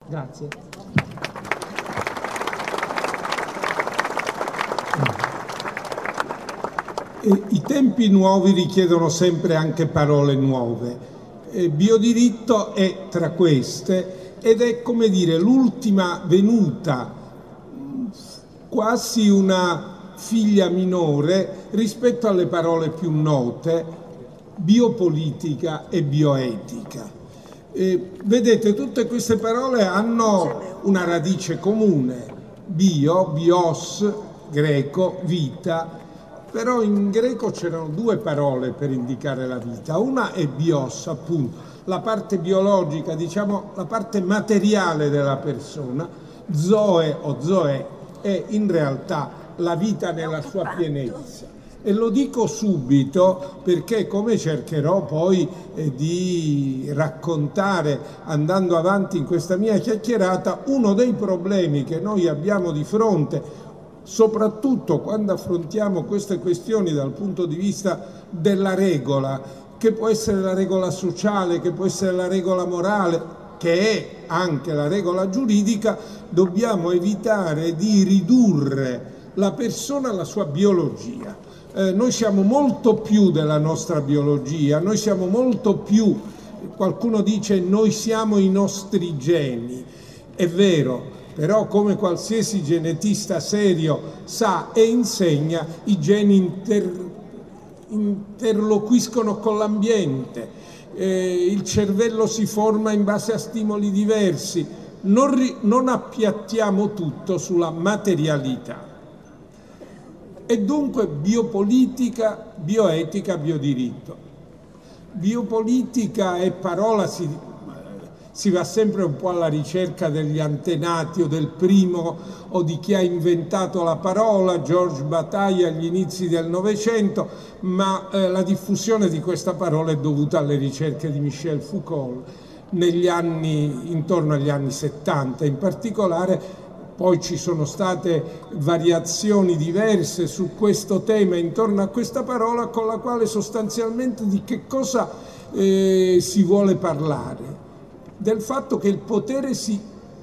Grazie. I tempi nuovi richiedono sempre anche parole nuove. Biodiritto è tra queste ed è, come dire, l'ultima venuta, quasi una figlia minore rispetto alle parole più note, biopolitica e bioetica. Vedete, tutte queste parole hanno una radice comune: bio, bios, greco, vita. Però in greco c'erano due parole per indicare la vita. Una è bios, appunto, la parte biologica, diciamo la parte materiale della persona. Zoe o zoe è in realtà la vita nella sua pienezza. E lo dico subito perché, come cercherò poi di raccontare andando avanti in questa mia chiacchierata, uno dei problemi che noi abbiamo di fronte, soprattutto quando affrontiamo queste questioni dal punto di vista della regola, che può essere la regola sociale, che può essere la regola morale, che è anche la regola giuridica, dobbiamo evitare di ridurre la persona alla sua biologia. Noi siamo molto più della nostra biologia, noi siamo molto più, qualcuno dice noi siamo i nostri geni, è vero. Però, come qualsiasi genetista serio sa e insegna, i geni interloquiscono con l'ambiente, il cervello si forma in base a stimoli diversi, non appiattiamo tutto sulla materialità. E dunque biopolitica, bioetica, biodiritto. Biopolitica è parola, si va sempre un po' alla ricerca degli antenati o del primo o di chi ha inventato la parola, Georges Bataille agli inizi del Novecento, ma la diffusione di questa parola è dovuta alle ricerche di Michel Foucault intorno agli anni 70 in particolare. Poi ci sono state variazioni diverse su questo tema intorno a questa parola, con la quale sostanzialmente di che cosa si vuole parlare? Del fatto che il potere si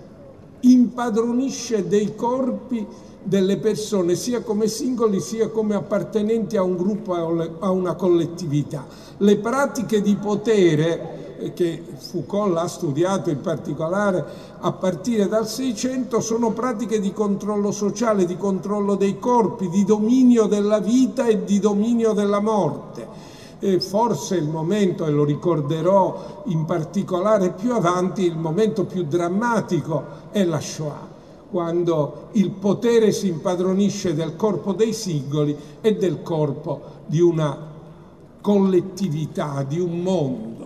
impadronisce dei corpi delle persone, sia come singoli sia come appartenenti a un gruppo, a una collettività. Le pratiche di potere, che Foucault l'ha studiato in particolare a partire dal Seicento, sono pratiche di controllo sociale, di controllo dei corpi, di dominio della vita e di dominio della morte. Forse il momento, e lo ricorderò in particolare più avanti, il momento più drammatico è la Shoah, quando il potere si impadronisce del corpo dei singoli e del corpo di una collettività, di un mondo.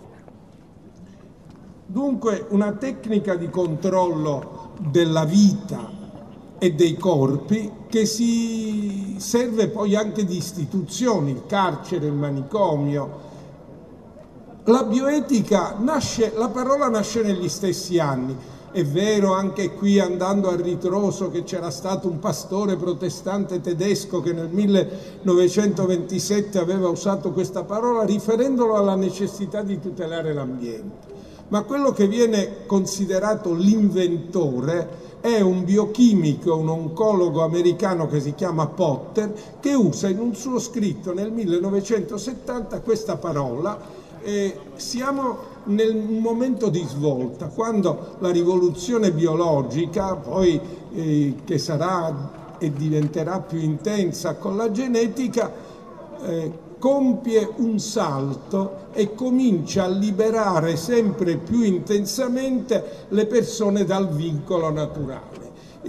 Dunque una tecnica di controllo della vita e dei corpi che si serve poi anche di istituzioni, il carcere, il manicomio. La bioetica la parola nasce negli stessi anni. È vero anche qui, andando a ritroso, che c'era stato un pastore protestante tedesco che nel 1927 aveva usato questa parola riferendolo alla necessità di tutelare l'ambiente. Ma quello che viene considerato l'inventore è un biochimico, un oncologo americano che si chiama Potter, che usa in un suo scritto nel 1970 questa parola. Siamo nel momento di svolta, quando la rivoluzione biologica, poi che sarà e diventerà più intensa con la genetica, compie un salto e comincia a liberare sempre più intensamente le persone dal vincolo naturale.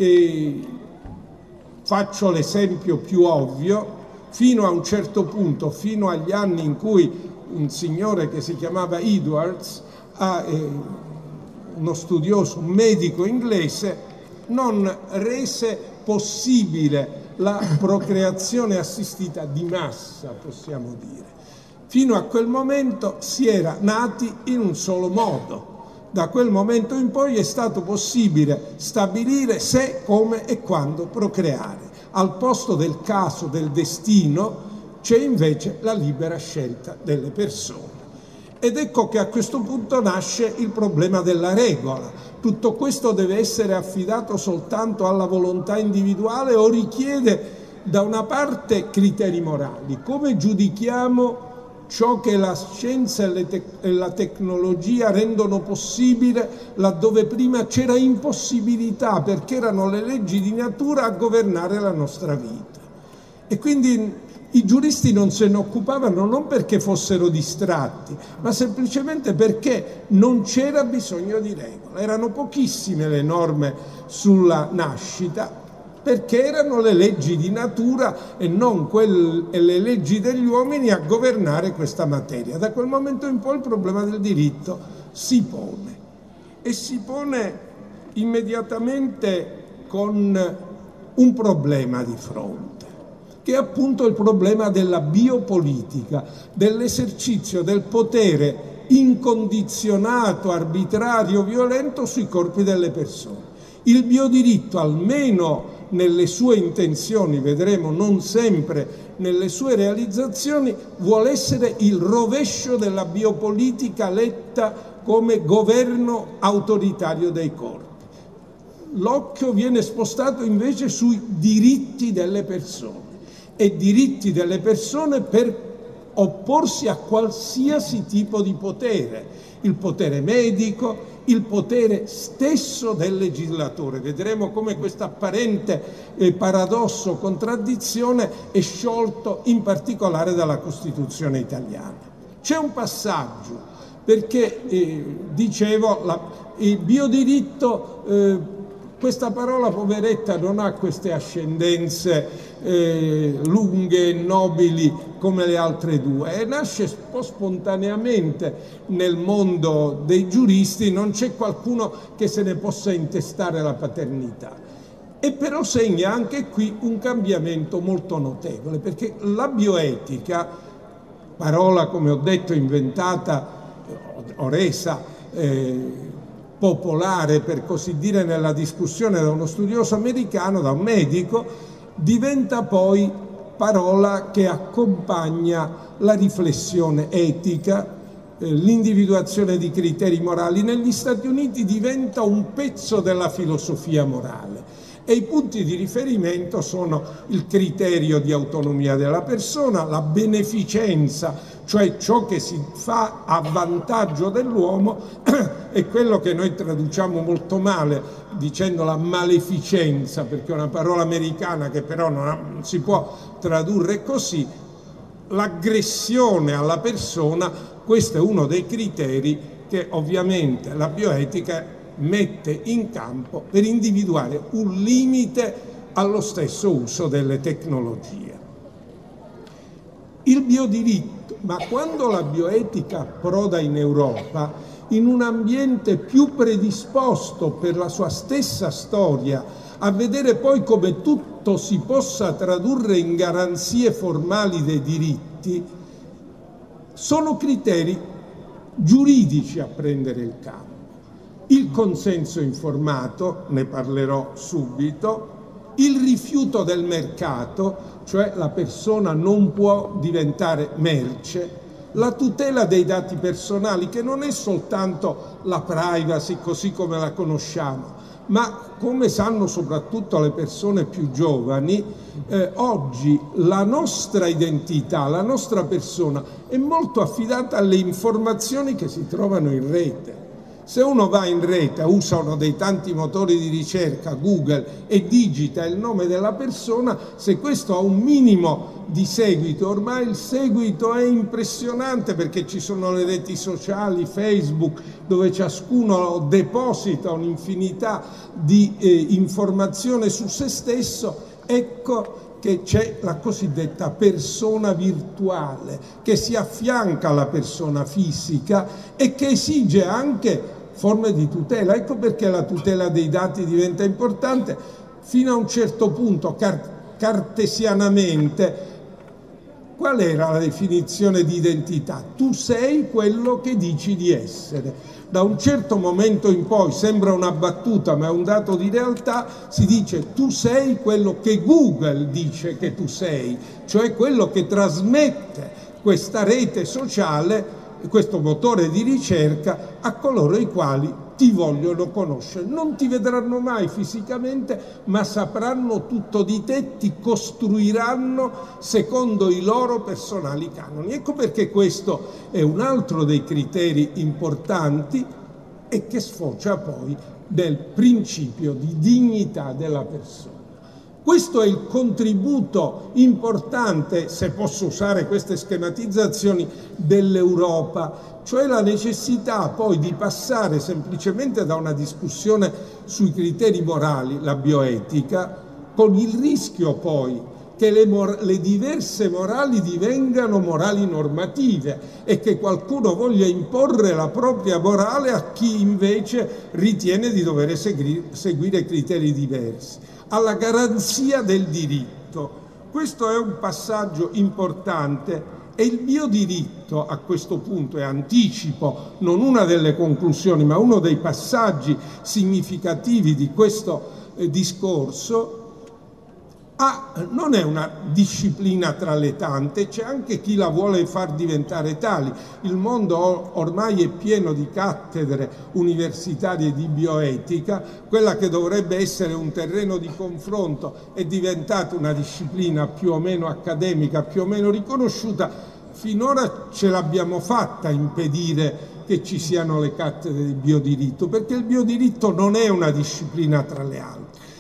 Faccio l'esempio più ovvio: fino a un certo punto, fino agli anni in cui un signore che si chiamava Edwards, uno studioso, un medico inglese, non rese possibile la procreazione assistita di massa, possiamo dire. Fino a quel momento si era nati in un solo modo. Da quel momento in poi è stato possibile stabilire se, come e quando procreare. Al posto del caso, del destino, c'è invece la libera scelta delle persone. Ed ecco che a questo punto nasce il problema della regola. Tutto questo deve essere affidato soltanto alla volontà individuale o richiede da una parte criteri morali? Come giudichiamo ciò che la scienza e la tecnologia rendono possibile laddove prima c'era impossibilità, perché erano le leggi di natura a governare la nostra vita? E quindi i giuristi non se ne occupavano non perché fossero distratti, ma semplicemente perché non c'era bisogno di regola. Erano pochissime le norme sulla nascita, perché erano le leggi di natura e non le leggi degli uomini a governare questa materia. Da quel momento in poi il problema del diritto si pone, e si pone immediatamente con un problema di fronte, che è appunto il problema della biopolitica, dell'esercizio del potere incondizionato, arbitrario, violento sui corpi delle persone. Il biodiritto, almeno nelle sue intenzioni, vedremo non sempre nelle sue realizzazioni, vuole essere il rovescio della biopolitica letta come governo autoritario dei corpi. L'occhio viene spostato invece sui diritti delle persone, e diritti delle persone per opporsi a qualsiasi tipo di potere, il potere medico, il potere stesso del legislatore. Vedremo come questo apparente paradosso, contraddizione è sciolto in particolare dalla Costituzione italiana. C'è un passaggio, perché dicevo, il biodiritto, questa parola poveretta non ha queste ascendenze lunghe e nobili come le altre due, e nasce un po' spontaneamente nel mondo dei giuristi, non c'è qualcuno che se ne possa intestare la paternità. E però segna anche qui un cambiamento molto notevole, perché la bioetica, parola come ho detto inventata o resa popolare per così dire nella discussione da uno studioso americano, da un medico, diventa poi parola che accompagna la riflessione etica, l'individuazione di criteri morali. Negli Stati Uniti diventa un pezzo della filosofia morale, e i punti di riferimento sono il criterio di autonomia della persona, la beneficenza, cioè ciò che si fa a vantaggio dell'uomo, è quello che noi traduciamo molto male dicendo la maleficenza, perché è una parola americana che però non si può tradurre così, l'aggressione alla persona. Questo è uno dei criteri che ovviamente la bioetica mette in campo per individuare un limite allo stesso uso delle tecnologie. Il biodiritto, ma quando la bioetica approda in Europa, in un ambiente più predisposto per la sua stessa storia a vedere poi come tutto si possa tradurre in garanzie formali dei diritti, sono criteri giuridici a prendere il campo. Il consenso informato, ne parlerò subito, il rifiuto del mercato, cioè la persona non può diventare merce, la tutela dei dati personali, che non è soltanto la privacy così come la conosciamo, ma come sanno soprattutto le persone più giovani, oggi la nostra identità, la nostra persona è molto affidata alle informazioni che si trovano in rete. Se uno va in rete, usa uno dei tanti motori di ricerca, Google, e digita il nome della persona, se questo ha un minimo di seguito, ormai il seguito è impressionante, perché ci sono le reti sociali, Facebook, dove ciascuno deposita un'infinità di informazione su se stesso. Ecco che c'è la cosiddetta persona virtuale, che si affianca alla persona fisica e che esige anche forme di tutela. Ecco perché la tutela dei dati diventa importante. Fino a un certo punto, cartesianamente, qual era la definizione di identità? Tu sei quello che dici di essere. Da un certo momento in poi, sembra una battuta ma è un dato di realtà, si dice tu sei quello che Google dice che tu sei, cioè quello che trasmette questa rete sociale questo motore di ricerca a coloro i quali ti vogliono conoscere. Non ti vedranno mai fisicamente, ma sapranno tutto di te, ti costruiranno secondo i loro personali canoni. Ecco perché questo è un altro dei criteri importanti e che sfocia poi nel principio di dignità della persona. Questo è il contributo importante, se posso usare queste schematizzazioni, dell'Europa, cioè la necessità poi di passare semplicemente da una discussione sui criteri morali, la bioetica, con il rischio poi che le diverse morali divengano morali normative e che qualcuno voglia imporre la propria morale a chi invece ritiene di dover seguire criteri diversi. Alla garanzia del diritto. Questo è un passaggio importante e il biodiritto a questo punto, e anticipo non una delle conclusioni ma uno dei passaggi significativi di questo discorso, non è una disciplina tra le tante, c'è anche chi la vuole far diventare tali. Il mondo ormai è pieno di cattedre universitarie di bioetica, quella che dovrebbe essere un terreno di confronto è diventata una disciplina più o meno accademica, più o meno riconosciuta. Finora ce l'abbiamo fatta a impedire che ci siano le cattedre di biodiritto, perché il biodiritto non è una disciplina tra le altre.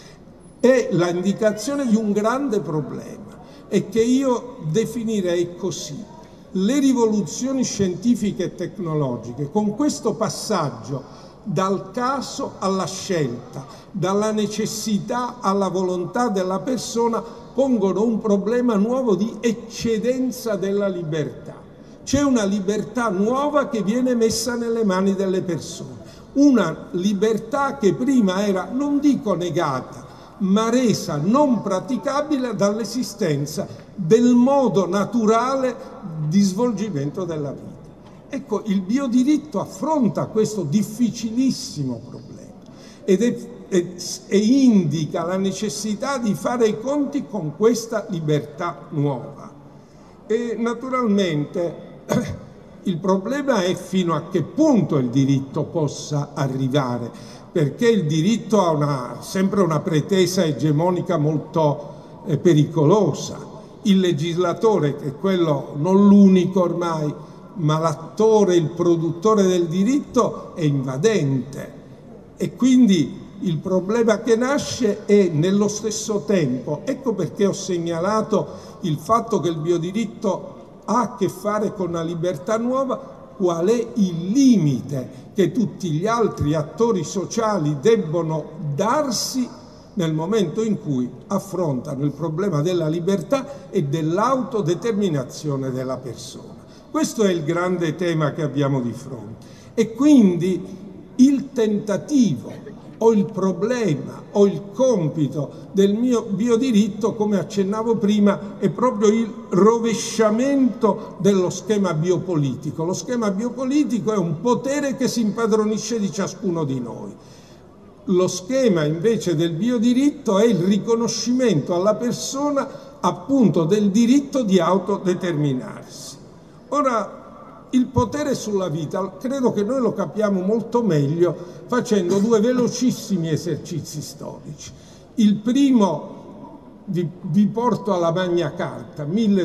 È l'indicazione di un grande problema e che io definirei così: le rivoluzioni scientifiche e tecnologiche, con questo passaggio dal caso alla scelta, dalla necessità alla volontà della persona, pongono un problema nuovo di eccedenza della libertà. C'è una libertà nuova che viene messa nelle mani delle persone, una libertà che prima era, non dico negata, ma resa non praticabile dall'esistenza del modo naturale di svolgimento della vita. Ecco, il biodiritto affronta questo difficilissimo problema e indica la necessità di fare i conti con questa libertà nuova. E naturalmente il problema è fino a che punto il diritto possa arrivare, perché il diritto ha sempre una pretesa egemonica molto pericolosa. Il legislatore, che è quello non l'unico ormai, ma l'attore, il produttore del diritto, è invadente. E quindi il problema che nasce è nello stesso tempo. Ecco perché ho segnalato il fatto che il biodiritto ha a che fare con una libertà nuova. Qual è il limite che tutti gli altri attori sociali debbono darsi nel momento in cui affrontano il problema della libertà e dell'autodeterminazione della persona? Questo è il grande tema che abbiamo di fronte. E quindi il tentativo o il problema o il compito del mio biodiritto, come accennavo prima, è proprio il rovesciamento dello schema biopolitico. Lo schema biopolitico è un potere che si impadronisce di ciascuno di noi. Lo schema invece del biodiritto è il riconoscimento alla persona appunto del diritto di autodeterminarsi. Ora, il potere sulla vita credo che noi lo capiamo molto meglio facendo due velocissimi esercizi storici. Il primo vi porto alla Magna Carta,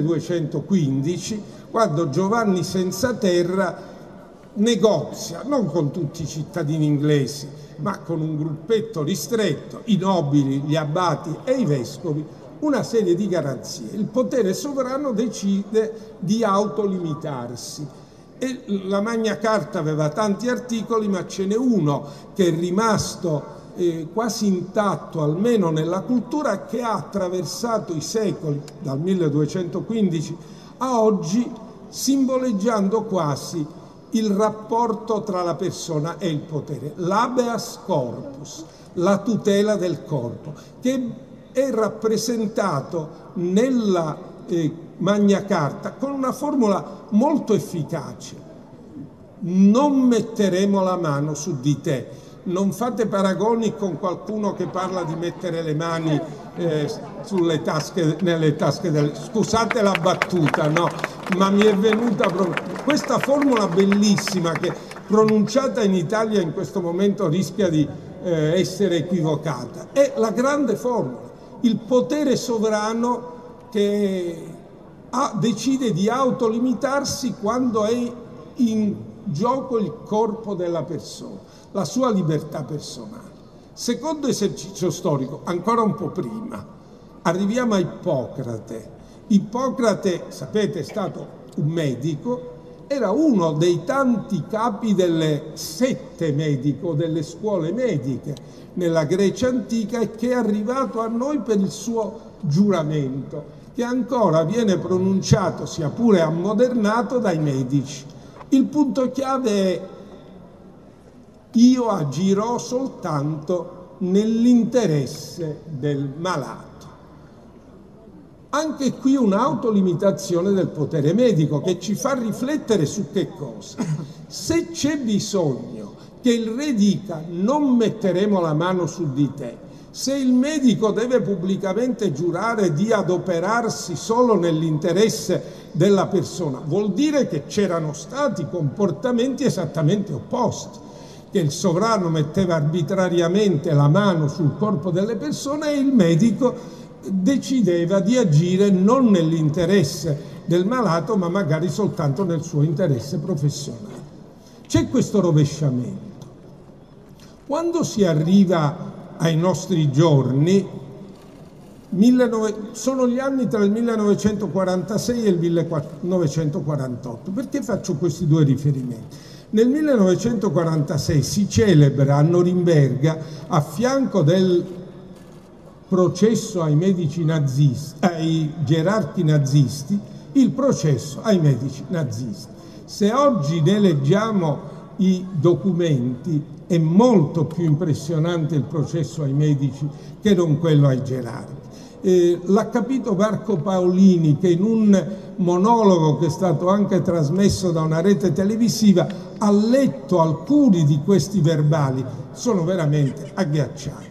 1215, quando Giovanni Senza Terra negozia, non con tutti i cittadini inglesi, ma con un gruppetto ristretto, i nobili, gli abbati e i vescovi, una serie di garanzie. Il potere sovrano decide di autolimitarsi. E la Magna Carta aveva tanti articoli, ma ce n'è uno che è rimasto quasi intatto, almeno nella cultura, che ha attraversato i secoli, dal 1215 a oggi, simboleggiando quasi il rapporto tra la persona e il potere. L'habeas corpus, la tutela del corpo, che è rappresentato nella Magna Carta con una formula molto efficace: non metteremo la mano su di te, non fate paragoni con qualcuno che parla di mettere le mani nelle tasche scusate la battuta, no? Ma mi è venuta proprio questa formula bellissima che pronunciata in Italia in questo momento rischia di essere equivocata. È la grande formula, il potere sovrano che decide di autolimitarsi quando è in gioco il corpo della persona, la sua libertà personale. Secondo esercizio storico, ancora un po' prima, arriviamo a Ippocrate. Ippocrate, sapete, è stato un medico, era uno dei tanti capi delle sette medico, delle scuole mediche nella Grecia antica, e che è arrivato a noi per il suo giuramento, che ancora viene pronunciato, sia pure ammodernato, dai medici. Il punto chiave è: io agirò soltanto nell'interesse del malato. Anche qui un'autolimitazione del potere medico che ci fa riflettere su che cosa? Se c'è bisogno che il re dica non metteremo la mano su di te, se il medico deve pubblicamente giurare di adoperarsi solo nell'interesse della persona, vuol dire che c'erano stati comportamenti esattamente opposti, che il sovrano metteva arbitrariamente la mano sul corpo delle persone e il medico decideva di agire non nell'interesse del malato, ma magari soltanto nel suo interesse professionale. C'è questo rovesciamento. Quando si arriva ai nostri giorni, sono gli anni tra il 1946 e il 1948. Perché faccio questi due riferimenti? Nel 1946 si celebra a Norimberga, a fianco del processo ai medici nazisti, ai gerarchi nazisti, il processo ai medici nazisti. Se oggi ne leggiamo i documenti, è molto più impressionante il processo ai medici che non quello ai gerarchi. L'ha capito Marco Paolini, che in un monologo che è stato anche trasmesso da una rete televisiva ha letto alcuni di questi verbali, sono veramente agghiaccianti.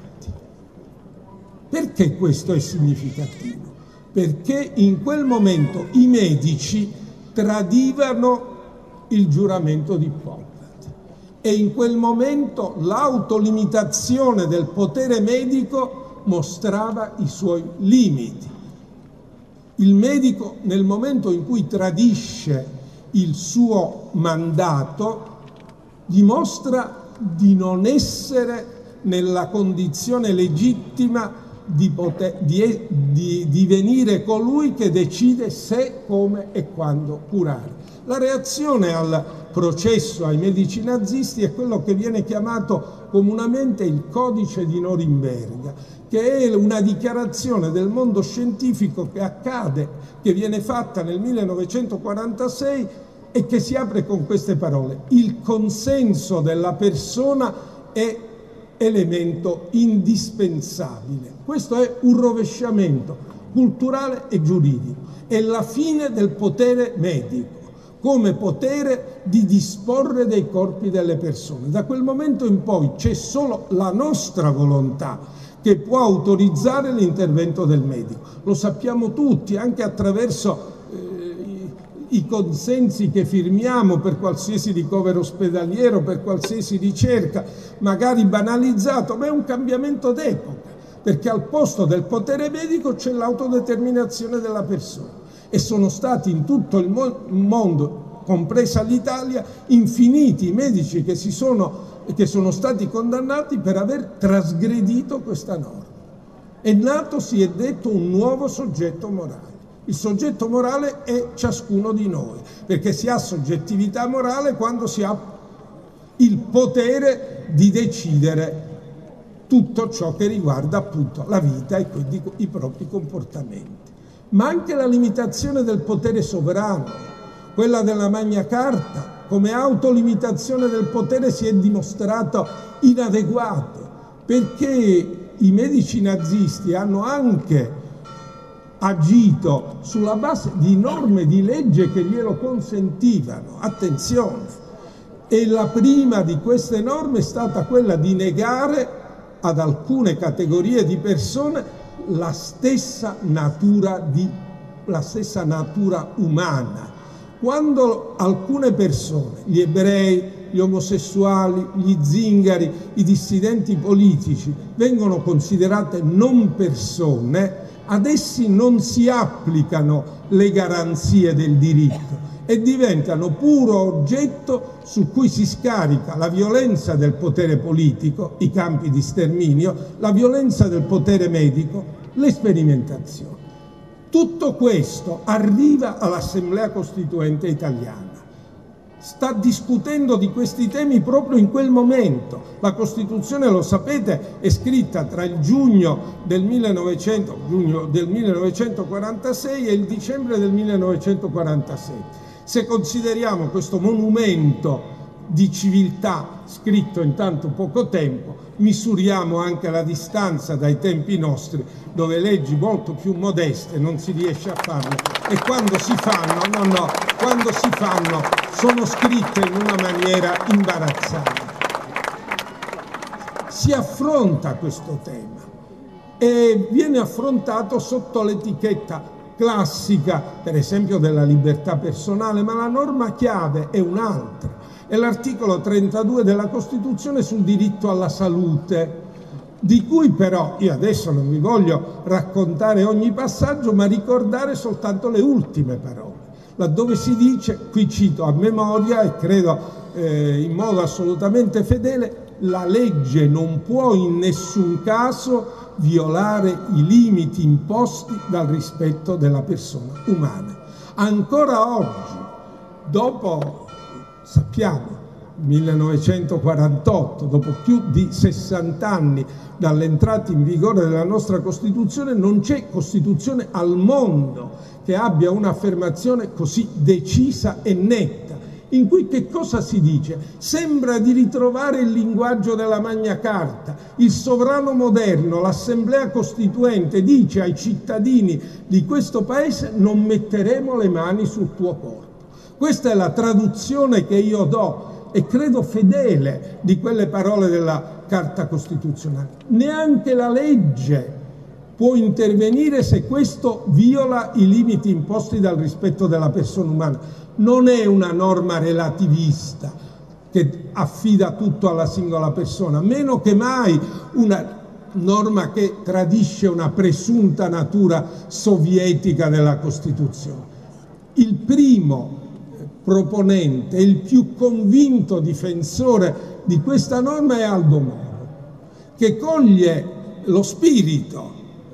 Perché questo è significativo? Perché in quel momento i medici tradivano il giuramento di Ippocrate e in quel momento l'autolimitazione del potere medico mostrava i suoi limiti. Il medico, nel momento in cui tradisce il suo mandato, dimostra di non essere nella condizione legittima di divenire colui che decide se, come e quando curare. La reazione al processo ai medici nazisti è quello che viene chiamato comunemente il Codice di Norimberga, che è una dichiarazione del mondo scientifico che accade, che viene fatta nel 1946 e che si apre con queste parole: il consenso della persona è elemento indispensabile. Questo è un rovesciamento culturale e giuridico, è la fine del potere medico come potere di disporre dei corpi delle persone. Da quel momento in poi c'è solo la nostra volontà che può autorizzare l'intervento del medico. Lo sappiamo tutti, anche attraverso i consensi che firmiamo per qualsiasi ricovero ospedaliero, per qualsiasi ricerca, magari banalizzato, ma è un cambiamento d'epoca, perché al posto del potere medico c'è l'autodeterminazione della persona. E sono stati in tutto il mondo, compresa l'Italia, infiniti medici che sono stati condannati per aver trasgredito questa norma. È nato, si è detto, un nuovo soggetto morale. Il soggetto morale è ciascuno di noi, perché si ha soggettività morale quando si ha il potere di decidere tutto ciò che riguarda appunto la vita e quindi i propri comportamenti. Ma anche la limitazione del potere sovrano, quella della Magna Carta, come autolimitazione del potere si è dimostrato inadeguato, perché i medici nazisti hanno anche agito sulla base di norme di legge che glielo consentivano. Attenzione, E la prima di queste norme è stata quella di negare ad alcune categorie di persone la stessa natura umana. Quando alcune persone, gli ebrei, gli omosessuali, gli zingari, i dissidenti politici, vengono considerate non persone, ad essi non si applicano le garanzie del diritto e diventano puro oggetto su cui si scarica la violenza del potere politico, i campi di sterminio, la violenza del potere medico, le sperimentazioni. Tutto questo arriva all'Assemblea Costituente italiana. Sta discutendo di questi temi proprio in quel momento. La Costituzione, lo sapete, è scritta tra il giugno del 1946 e il dicembre del 1947. Se consideriamo questo monumento di civiltà scritto in tanto poco tempo, misuriamo anche la distanza dai tempi nostri, dove leggi molto più modeste non si riesce a farle, e quando si fanno, sono scritte in una maniera imbarazzante. Si affronta questo tema e viene affrontato sotto l'etichetta classica, per esempio, della libertà personale, ma la norma chiave è un'altra. È l'articolo 32 della Costituzione sul diritto alla salute, di cui però io adesso non vi voglio raccontare ogni passaggio, ma ricordare soltanto le ultime parole, laddove si dice, qui cito a memoria e credo in modo assolutamente fedele: la legge non può in nessun caso violare i limiti imposti dal rispetto della persona umana. Ancora oggi, dopo, sappiamo, 1948, dopo più di 60 anni dall'entrata in vigore della nostra Costituzione, non c'è Costituzione al mondo che abbia un'affermazione così decisa e netta, in cui che cosa si dice? Sembra di ritrovare il linguaggio della Magna Carta. Il sovrano moderno, l'Assemblea Costituente, dice ai cittadini di questo Paese: non metteremo le mani sul tuo corpo. Questa è la traduzione che io do, e credo fedele, di quelle parole della Carta Costituzionale. Neanche la legge può intervenire se questo viola i limiti imposti dal rispetto della persona umana. Non è una norma relativista che affida tutto alla singola persona, meno che mai una norma che tradisce una presunta natura sovietica della Costituzione. Il primo proponente, il più convinto difensore di questa norma è Aldo Moro, che coglie lo spirito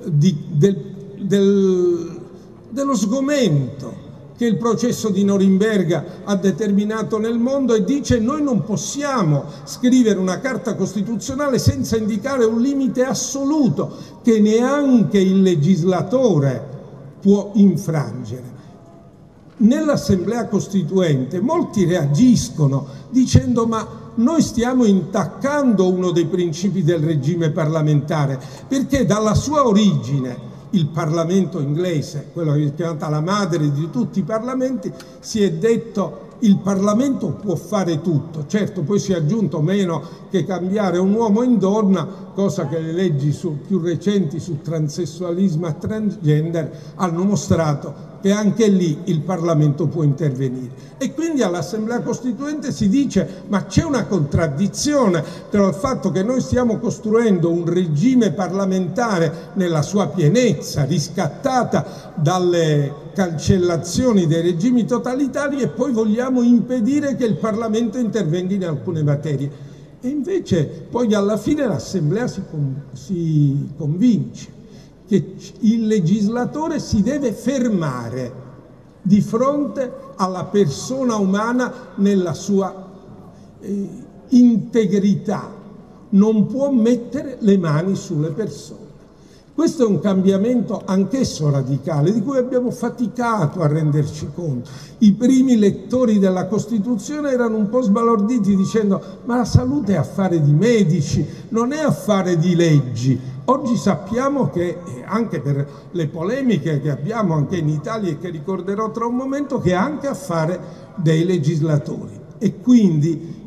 dello sgomento che il processo di Norimberga ha determinato nel mondo e dice: noi non possiamo scrivere una Carta Costituzionale senza indicare un limite assoluto che neanche il legislatore può infrangere. Nell'Assemblea Costituente molti reagiscono dicendo: ma noi stiamo intaccando uno dei principi del regime parlamentare, perché dalla sua origine il Parlamento inglese, quello che è chiamata la madre di tutti i parlamenti, si è detto: il Parlamento può fare tutto. Certo, poi si è aggiunto meno che cambiare un uomo in donna, cosa che le leggi più recenti su transessualismo e transgender hanno mostrato che anche lì il Parlamento può intervenire. E quindi all'Assemblea Costituente si dice: ma c'è una contraddizione tra il fatto che noi stiamo costruendo un regime parlamentare nella sua pienezza, riscattata dalle cancellazioni dei regimi totalitari, e poi vogliamo impedire che il Parlamento intervenga in alcune materie. E invece poi alla fine l'Assemblea si convince che il legislatore si deve fermare di fronte alla persona umana nella sua integrità, non può mettere le mani sulle persone. Questo è un cambiamento anch'esso radicale, di cui abbiamo faticato a renderci conto. I primi lettori della Costituzione erano un po' sbalorditi dicendo: ma la salute è affare di medici, non è affare di leggi. Oggi sappiamo che, anche per le polemiche che abbiamo anche in Italia e che ricorderò tra un momento, che è anche affare dei legislatori. E quindi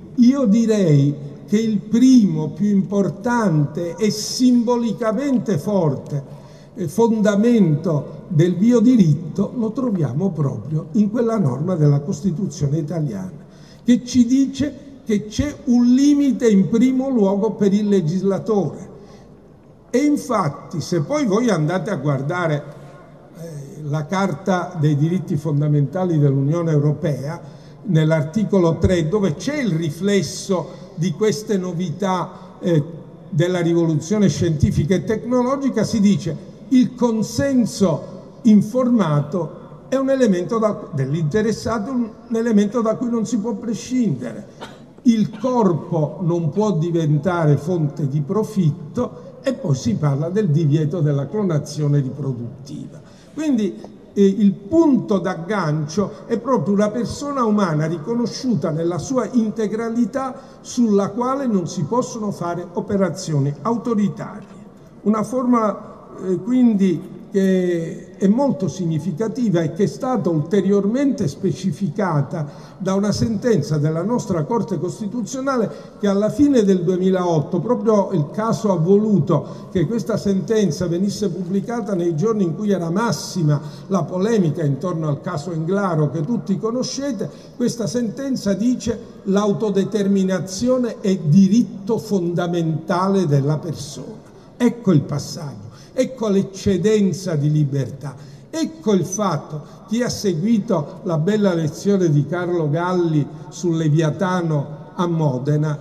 io direi che il primo, più importante e simbolicamente forte fondamento del biodiritto lo troviamo proprio in quella norma della Costituzione italiana, che ci dice che c'è un limite in primo luogo per il legislatore. E infatti, se poi voi andate a guardare la Carta dei diritti fondamentali dell'Unione Europea, nell'articolo 3, dove c'è il riflesso di queste novità della rivoluzione scientifica e tecnologica, si dice: il consenso informato è un elemento dell'interessato, un elemento da cui non si può prescindere. Il corpo non può diventare fonte di profitto, e poi si parla del divieto della clonazione riproduttiva. Quindi il punto d'aggancio è proprio una persona umana riconosciuta nella sua integralità, sulla quale non si possono fare operazioni autoritarie. Una forma quindi che è molto significativa e che è stata ulteriormente specificata da una sentenza della nostra Corte Costituzionale, che alla fine del 2008, proprio il caso ha voluto che questa sentenza venisse pubblicata nei giorni in cui era massima la polemica intorno al caso Englaro, che tutti conoscete. Questa sentenza dice: l'autodeterminazione è diritto fondamentale della persona. Ecco il passaggio. Ecco l'eccedenza di libertà, ecco il fatto. Chi ha seguito la bella lezione di Carlo Galli sul Leviatano a Modena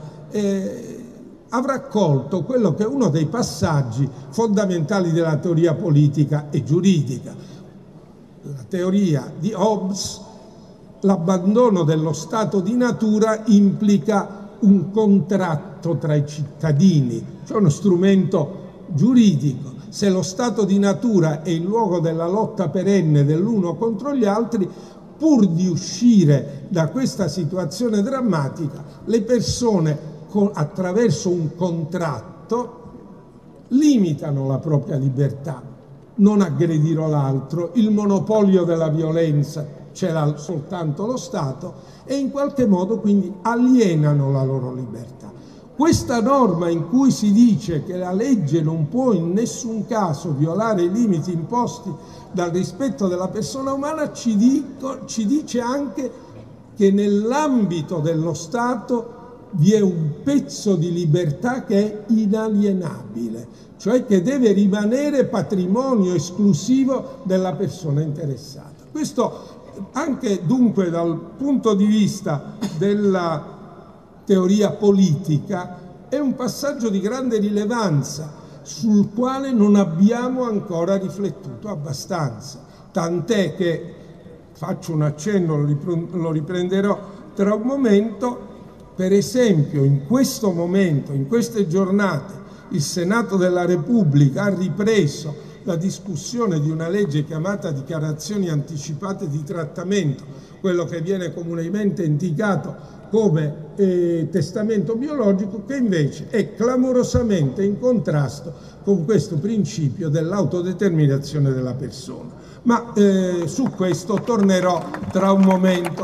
avrà colto quello che è uno dei passaggi fondamentali della teoria politica e giuridica. La teoria di Hobbes: l'abbandono dello stato di natura implica un contratto tra i cittadini, cioè uno strumento giuridico. Se lo stato di natura è il luogo della lotta perenne dell'uno contro gli altri, pur di uscire da questa situazione drammatica, le persone attraverso un contratto limitano la propria libertà. Non aggredirò l'altro, il monopolio della violenza ce l'ha soltanto lo Stato, e in qualche modo quindi alienano la loro libertà. Questa norma in cui si dice che la legge non può in nessun caso violare i limiti imposti dal rispetto della persona umana ci dice anche che nell'ambito dello Stato vi è un pezzo di libertà che è inalienabile, cioè che deve rimanere patrimonio esclusivo della persona interessata. Questo anche dunque dal punto di vista della teoria politica è un passaggio di grande rilevanza, sul quale non abbiamo ancora riflettuto abbastanza, tant'è che, faccio un accenno, lo riprenderò tra un momento, per esempio in questo momento, in queste giornate, il Senato della Repubblica ha ripreso la discussione di una legge chiamata dichiarazioni anticipate di trattamento, quello che viene comunemente indicato come testamento biologico, che invece è clamorosamente in contrasto con questo principio dell'autodeterminazione della persona. Ma su questo tornerò tra un momento.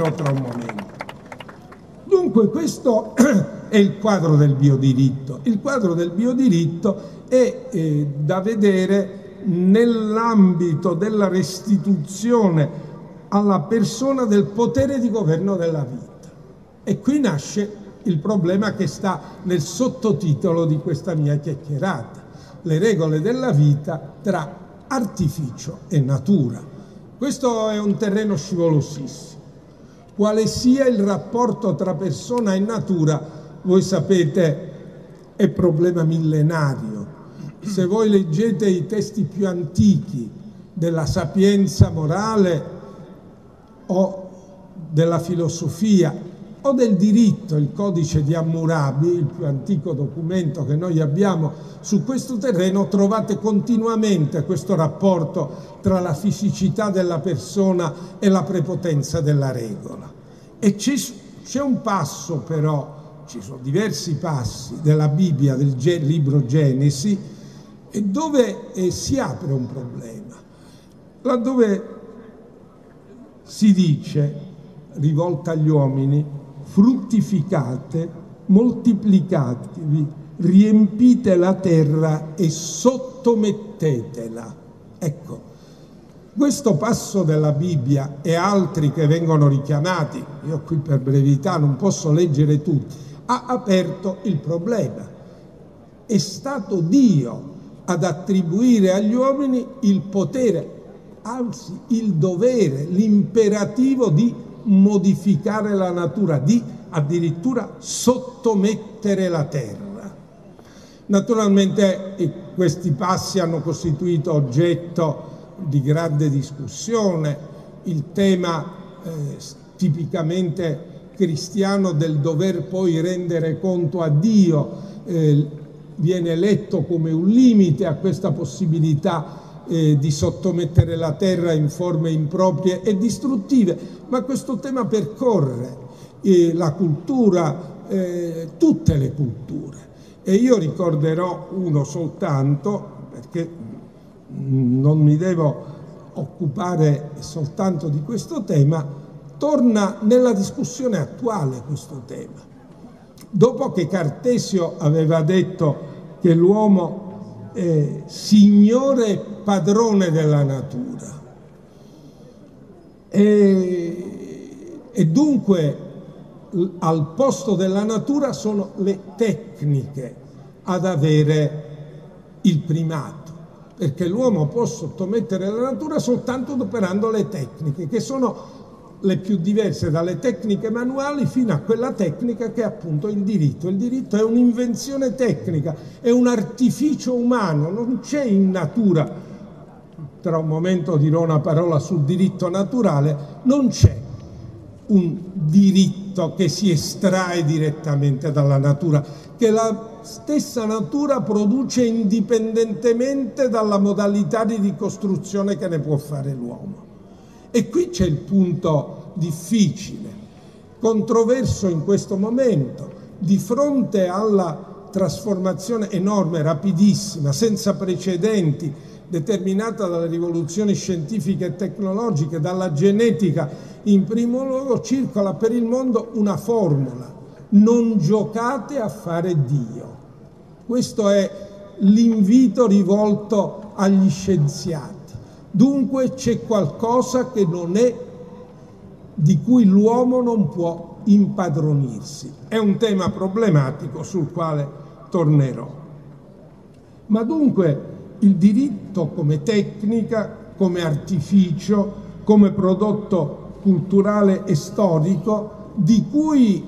Dunque questo è il quadro del biodiritto. Il quadro del biodiritto è da vedere nell'ambito della restituzione alla persona del potere di governo della vita. E qui nasce il problema che sta nel sottotitolo di questa mia chiacchierata: le regole della vita tra artificio e natura. Questo è un terreno scivolosissimo. Quale sia il rapporto tra persona e natura, voi sapete, è problema millenario. Se voi leggete i testi più antichi della sapienza morale o della filosofia o del diritto, il codice di Hammurabi, il più antico documento che noi abbiamo su questo terreno, trovate continuamente questo rapporto tra la fisicità della persona e la prepotenza della regola. E c'è un passo però, ci sono diversi passi della Bibbia, del libro Genesi, dove si apre un problema, laddove si dice, rivolta agli uomini: fruttificate, moltiplicatevi, riempite la terra e sottomettetela. Ecco, questo passo della Bibbia e altri che vengono richiamati, io qui per brevità non posso leggere tutti, ha aperto il problema. È stato Dio ad attribuire agli uomini il potere, anzi il dovere, l'imperativo di modificare la natura, di addirittura sottomettere la terra. Naturalmente questi passi hanno costituito oggetto di grande discussione, il tema tipicamente cristiano del dover poi rendere conto a Dio viene letto come un limite a questa possibilità di sottomettere la terra in forme improprie e distruttive, ma questo tema percorre la cultura, tutte le culture. E io ricorderò uno soltanto, perché non mi devo occupare soltanto di questo tema, torna nella discussione attuale questo tema. Dopo che Cartesio aveva detto che l'uomo è signore e padrone della natura e dunque al posto della natura sono le tecniche ad avere il primato, perché l'uomo può sottomettere la natura soltanto adoperando le tecniche, che sono le più diverse dalle tecniche manuali fino a quella tecnica che è appunto il diritto. Il diritto è un'invenzione tecnica, è un artificio umano, non c'è in natura. Tra un momento dirò una parola sul diritto naturale, non c'è un diritto che si estrae direttamente dalla natura, che la stessa natura produce indipendentemente dalla modalità di ricostruzione che ne può fare l'uomo. E qui c'è il punto difficile, controverso in questo momento, di fronte alla trasformazione enorme, rapidissima, senza precedenti, determinata dalle rivoluzioni scientifiche e tecnologiche, dalla genetica in primo luogo, circola per il mondo una formula: non giocate a fare Dio. Questo è l'invito rivolto agli scienziati. Dunque c'è qualcosa che non è, di cui l'uomo non può impadronirsi. È un tema problematico sul quale tornerò. Ma dunque il diritto come tecnica, come artificio, come prodotto culturale e storico, di cui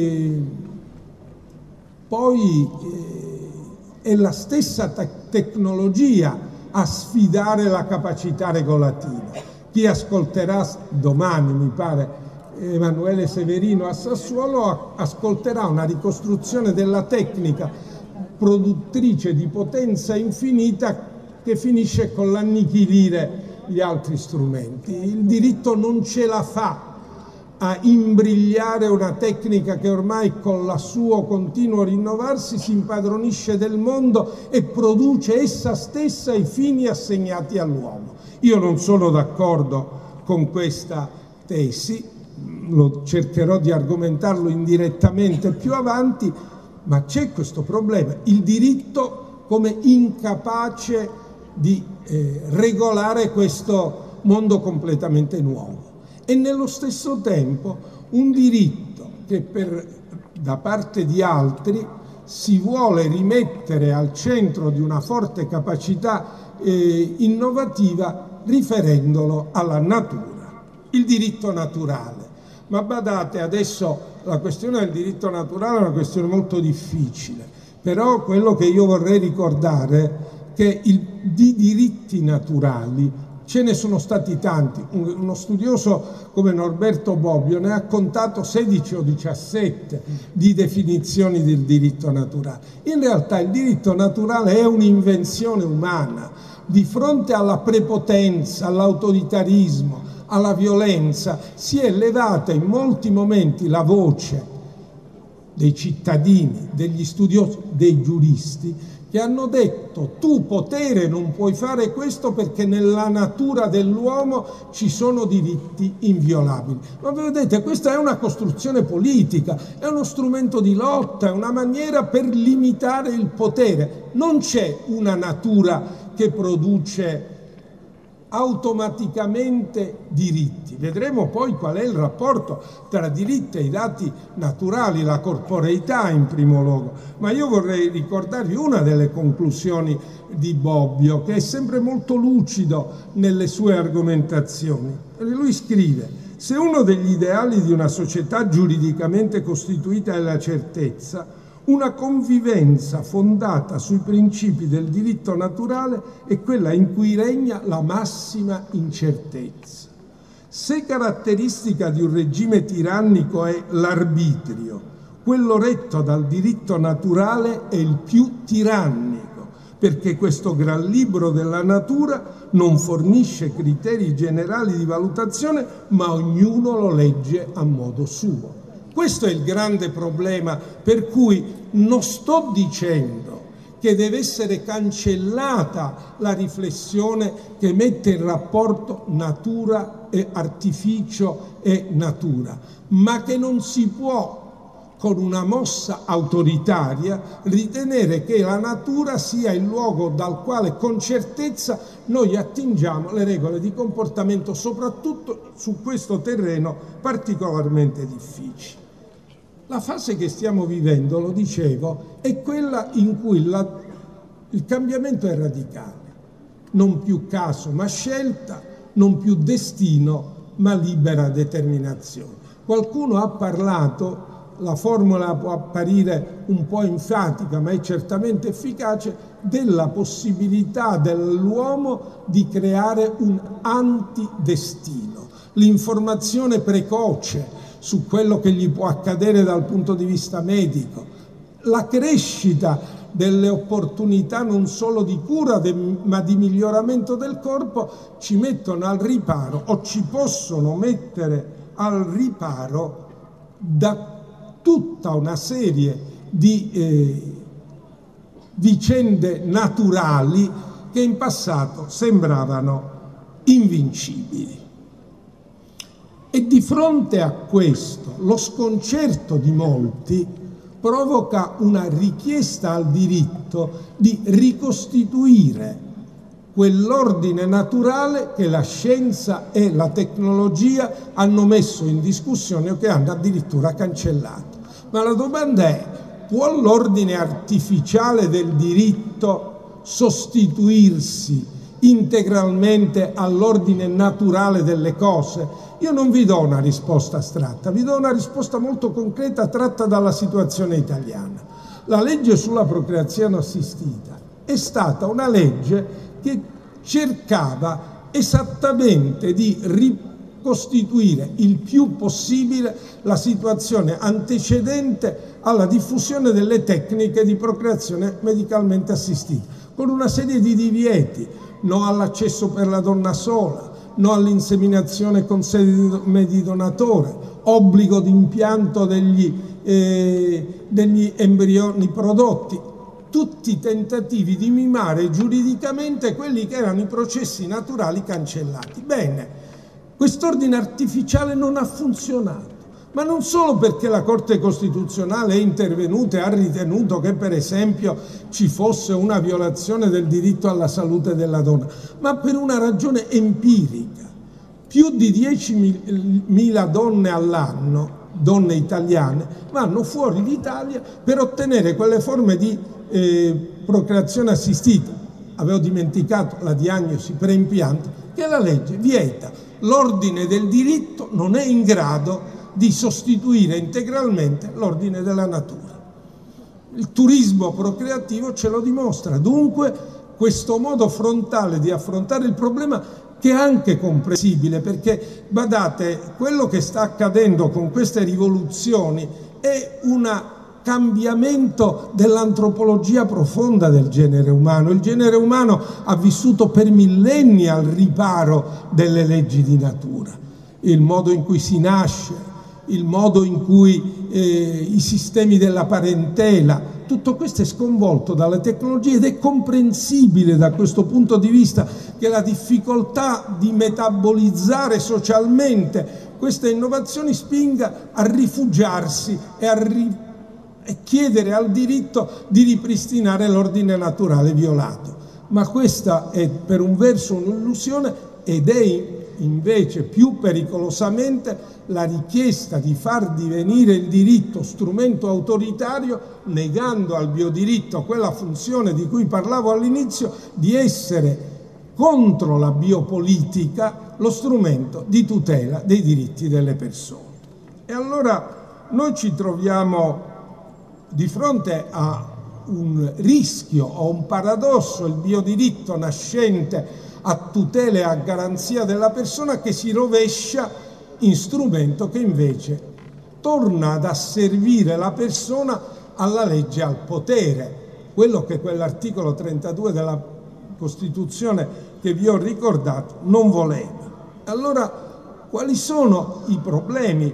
poi è la stessa tecnologia a sfidare la capacità regolativa. Chi ascolterà domani, mi pare, Emanuele Severino a Sassuolo, ascolterà una ricostruzione della tecnica produttrice di potenza infinita che finisce con l'annichilire gli altri strumenti. Il diritto non ce la fa a imbrigliare una tecnica che ormai con il suo continuo rinnovarsi si impadronisce del mondo e produce essa stessa i fini assegnati all'uomo. Io non sono d'accordo con questa tesi, cercherò di argomentarlo indirettamente più avanti, ma c'è questo problema, il diritto come incapace di regolare questo mondo completamente nuovo. E nello stesso tempo un diritto che da parte di altri si vuole rimettere al centro di una forte capacità innovativa riferendolo alla natura, il diritto naturale. Ma badate, adesso la questione del diritto naturale è una questione molto difficile, però quello che io vorrei ricordare è che di diritti naturali ce ne sono stati tanti. Uno studioso come Norberto Bobbio ne ha contato 16 o 17 di definizioni del diritto naturale. In realtà il diritto naturale è un'invenzione umana. Di fronte alla prepotenza, all'autoritarismo, alla violenza, si è levata in molti momenti la voce dei cittadini, degli studiosi, dei giuristi, che hanno detto: tu potere non puoi fare questo perché nella natura dell'uomo ci sono diritti inviolabili. Ma vedete, questa è una costruzione politica, è uno strumento di lotta, è una maniera per limitare il potere. Non c'è una natura che produce automaticamente diritti. Vedremo poi qual è il rapporto tra diritti e i dati naturali, la corporeità in primo luogo. Ma io vorrei ricordarvi una delle conclusioni di Bobbio, che è sempre molto lucido nelle sue argomentazioni. Lui scrive: se uno degli ideali di una società giuridicamente costituita è la certezza, una convivenza fondata sui principi del diritto naturale è quella in cui regna la massima incertezza. Se caratteristica di un regime tirannico è l'arbitrio, quello retto dal diritto naturale è il più tirannico, perché questo gran libro della natura non fornisce criteri generali di valutazione, ma ognuno lo legge a modo suo. Questo è il grande problema, per cui non sto dicendo che deve essere cancellata la riflessione che mette in rapporto natura e artificio e natura, ma che non si può, con una mossa autoritaria, ritenere che la natura sia il luogo dal quale con certezza noi attingiamo le regole di comportamento, soprattutto su questo terreno particolarmente difficile. La fase che stiamo vivendo, lo dicevo, è quella in cui il cambiamento è radicale. Non più caso ma scelta, non più destino ma libera determinazione. Qualcuno ha parlato, la formula può apparire un po' enfatica ma è certamente efficace, della possibilità dell'uomo di creare un antidestino. L'informazione precoce su quello che gli può accadere dal punto di vista medico, la crescita delle opportunità non solo di cura ma di miglioramento del corpo ci mettono al riparo o ci possono mettere al riparo da tutta una serie di vicende naturali che in passato sembravano invincibili. E di fronte a questo, lo sconcerto di molti provoca una richiesta al diritto di ricostituire quell'ordine naturale che la scienza e la tecnologia hanno messo in discussione o che hanno addirittura cancellato. Ma la domanda è: può l'ordine artificiale del diritto sostituirsi integralmente all'ordine naturale delle cose? Io non vi do una risposta astratta, vi do una risposta molto concreta tratta dalla situazione italiana. La legge sulla procreazione assistita è stata una legge che cercava esattamente di ricostituire il più possibile la situazione antecedente alla diffusione delle tecniche di procreazione medicalmente assistita, con una serie di divieti: no all'accesso per la donna sola, no all'inseminazione con seme di donatore, obbligo di impianto degli embrioni prodotti, tutti tentativi di mimare giuridicamente quelli che erano i processi naturali cancellati. Bene, quest'ordine artificiale non ha funzionato, ma non solo perché la Corte Costituzionale è intervenuta e ha ritenuto che per esempio ci fosse una violazione del diritto alla salute della donna, ma per una ragione empirica. Più di 10.000 donne all'anno, donne italiane, vanno fuori d'Italia per ottenere quelle forme di procreazione assistita. Avevo dimenticato la diagnosi preimpianto, che la legge vieta. L'ordine del diritto non è in grado di sostituire integralmente l'ordine della natura. Il turismo procreativo ce lo dimostra. Dunque, questo modo frontale di affrontare il problema, che è anche comprensibile, perché, badate, quello che sta accadendo con queste rivoluzioni è un cambiamento dell'antropologia profonda del genere umano. Il genere umano ha vissuto per millenni al riparo delle leggi di natura. Il modo in cui si nasce, il modo in cui i sistemi della parentela tutto questo è sconvolto dalle tecnologie ed è comprensibile da questo punto di vista che la difficoltà di metabolizzare socialmente queste innovazioni spinga a rifugiarsi e chiedere al diritto di ripristinare l'ordine naturale violato. Ma questa è per un verso un'illusione ed è invece più pericolosamente la richiesta di far divenire il diritto strumento autoritario, negando al biodiritto quella funzione di cui parlavo all'inizio, di essere contro la biopolitica lo strumento di tutela dei diritti delle persone. E allora noi ci troviamo di fronte a un rischio o un paradosso, il biodiritto nascente a tutela e a garanzia della persona che si rovescia in strumento che invece torna ad asservire la persona alla legge e al potere, quello che quell'articolo 32 della Costituzione che vi ho ricordato non voleva. Allora, quali sono i problemi?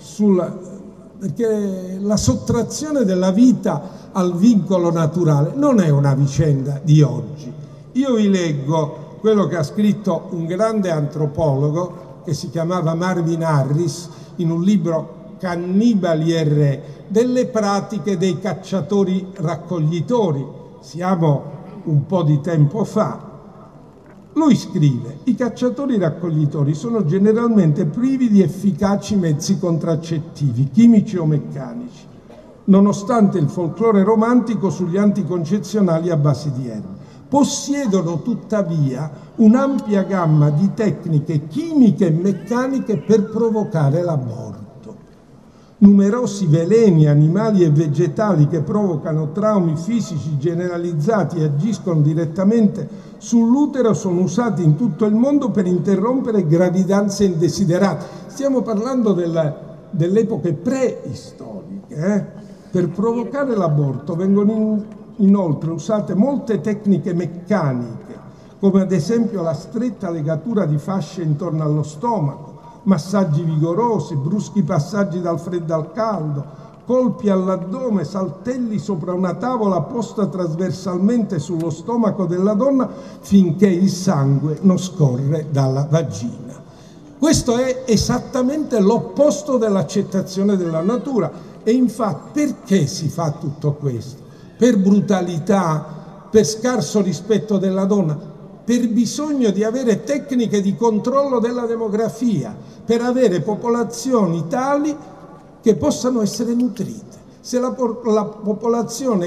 Perché la sottrazione della vita al vincolo naturale non è una vicenda di oggi. Io vi leggo quello che ha scritto un grande antropologo che si chiamava Marvin Harris in un libro Cannibali e Re, delle pratiche dei cacciatori raccoglitori. Siamo un po' di tempo fa. Lui scrive: i cacciatori raccoglitori sono generalmente privi di efficaci mezzi contraccettivi, chimici o meccanici, nonostante il folklore romantico sugli anticoncezionali a base di erba. Possiedono tuttavia un'ampia gamma di tecniche chimiche e meccaniche per provocare l'aborto. Numerosi veleni animali e vegetali che provocano traumi fisici generalizzati e agiscono direttamente sull'utero sono usati in tutto il mondo per interrompere gravidanze indesiderate. Stiamo parlando delle epoche preistoriche. Per provocare l'aborto vengono inoltre usate molte tecniche meccaniche, come ad esempio la stretta legatura di fasce intorno allo stomaco, massaggi vigorosi, bruschi passaggi dal freddo al caldo, colpi all'addome, saltelli sopra una tavola posta trasversalmente sullo stomaco della donna finché il sangue non scorre dalla vagina. Questo è esattamente l'opposto dell'accettazione della natura. E infatti perché si fa tutto questo? Per brutalità, per scarso rispetto della donna, per bisogno di avere tecniche di controllo della demografia, per avere popolazioni tali che possano essere nutrite. Se la popolazione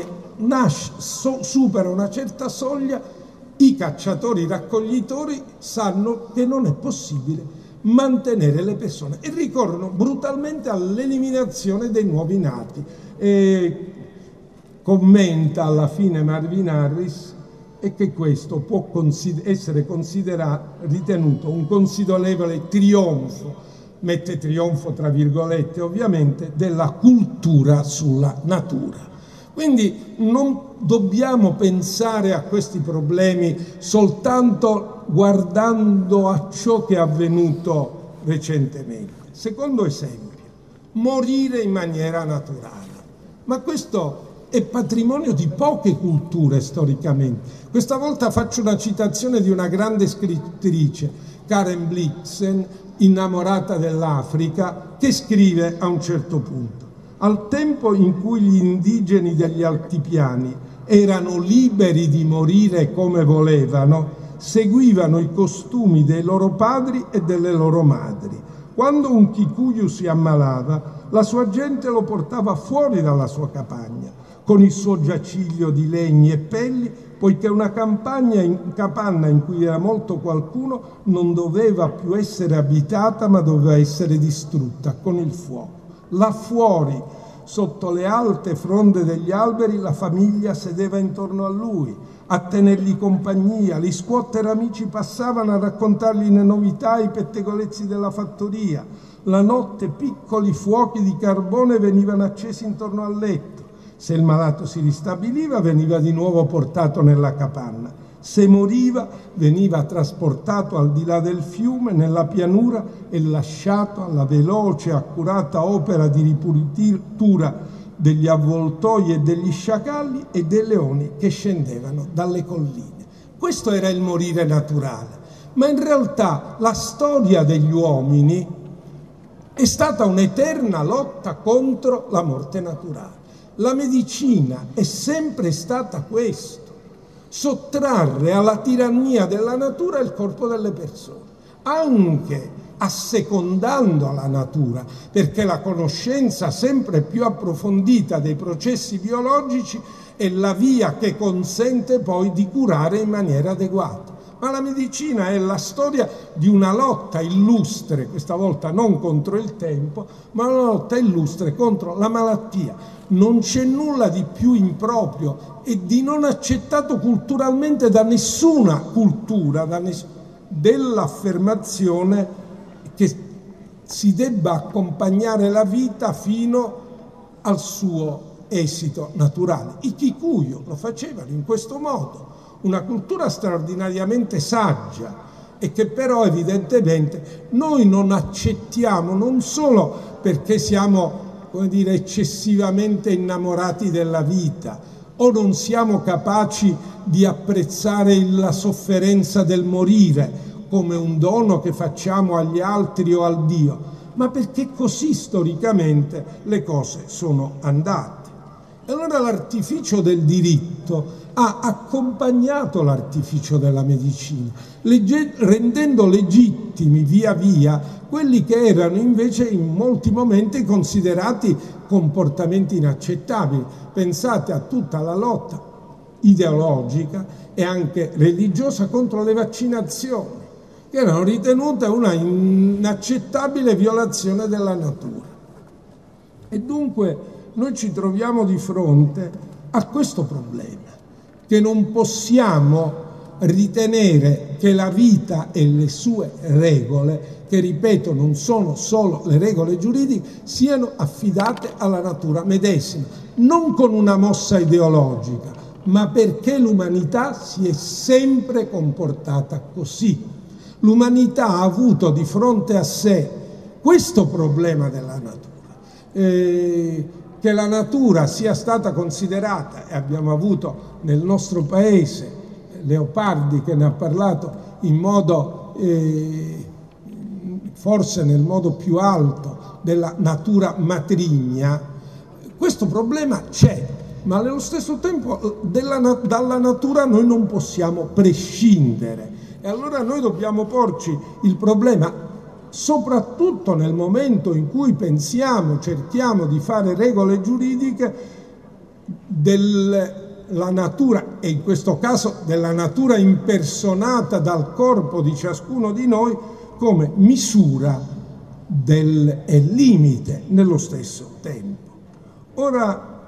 supera una certa soglia, i cacciatori raccoglitori sanno che non è possibile mantenere le persone e ricorrono brutalmente all'eliminazione dei nuovi nati. E commenta alla fine Marvin Harris e che questo può essere ritenuto un considerevole trionfo, mette trionfo tra virgolette ovviamente, della cultura sulla natura. Quindi non dobbiamo pensare a questi problemi soltanto guardando a ciò che è avvenuto recentemente. Secondo esempio, morire in maniera naturale. Ma questo è patrimonio di poche culture storicamente. Questa volta faccio una citazione di una grande scrittrice, Karen Blixen, innamorata dell'Africa, che scrive a un certo punto: al tempo in cui gli indigeni degli altipiani erano liberi di morire come volevano, seguivano i costumi dei loro padri e delle loro madri. Quando un Kikuyu si ammalava, la sua gente lo portava fuori dalla sua capanna, con il suo giaciglio di legni e pelli, poiché una capanna in cui era morto qualcuno non doveva più essere abitata, ma doveva essere distrutta con il fuoco. Là fuori, sotto le alte fronde degli alberi, la famiglia sedeva intorno a lui, a tenergli compagnia. Gli squatter amici passavano a raccontargli le novità e i pettegolezzi della fattoria. La notte piccoli fuochi di carbone venivano accesi intorno al letto. Se il malato si ristabiliva, veniva di nuovo portato nella capanna. Se moriva, veniva trasportato al di là del fiume, nella pianura, e lasciato alla veloce e accurata opera di ripulitura degli avvoltoi e degli sciacalli e dei leoni che scendevano dalle colline. Questo era il morire naturale, ma in realtà la storia degli uomini è stata un'eterna lotta contro la morte naturale. La medicina è sempre stata questo: sottrarre alla tirannia della natura il corpo delle persone, anche assecondando la natura, perché la conoscenza sempre più approfondita dei processi biologici è la via che consente poi di curare in maniera adeguata. Ma la medicina è la storia di una lotta illustre, questa volta non contro il tempo, ma una lotta illustre contro la malattia. Non c'è nulla di più improprio e di non accettato culturalmente da nessuna cultura, dell'affermazione che si debba accompagnare la vita fino al suo esito naturale. I Kikuyu lo facevano in questo modo, una cultura straordinariamente saggia e che però evidentemente noi non accettiamo, non solo perché siamo, come dire, eccessivamente innamorati della vita o non siamo capaci di apprezzare la sofferenza del morire come un dono che facciamo agli altri o al Dio, ma perché così storicamente le cose sono andate. E allora l'artificio del diritto ha accompagnato l'artificio della medicina, rendendo legittimi via via quelli che erano invece in molti momenti considerati comportamenti inaccettabili. Pensate a tutta la lotta ideologica e anche religiosa contro le vaccinazioni, che erano ritenute una inaccettabile violazione della natura. E dunque noi ci troviamo di fronte a questo problema, che non possiamo ritenere che la vita e le sue regole, che ripeto non sono solo le regole giuridiche, siano affidate alla natura medesima, non con una mossa ideologica, ma perché l'umanità si è sempre comportata così. L'umanità ha avuto di fronte a sé questo problema della natura, che la natura sia stata considerata, e abbiamo avuto nel nostro paese Leopardi che ne ha parlato in modo, forse nel modo più alto, della natura matrigna. Questo problema c'è, ma nello stesso tempo dalla natura noi non possiamo prescindere. E allora noi dobbiamo porci il problema, soprattutto nel momento in cui cerchiamo di fare regole giuridiche della natura, e in questo caso della natura impersonata dal corpo di ciascuno di noi, come misura e limite nello stesso tempo. Ora,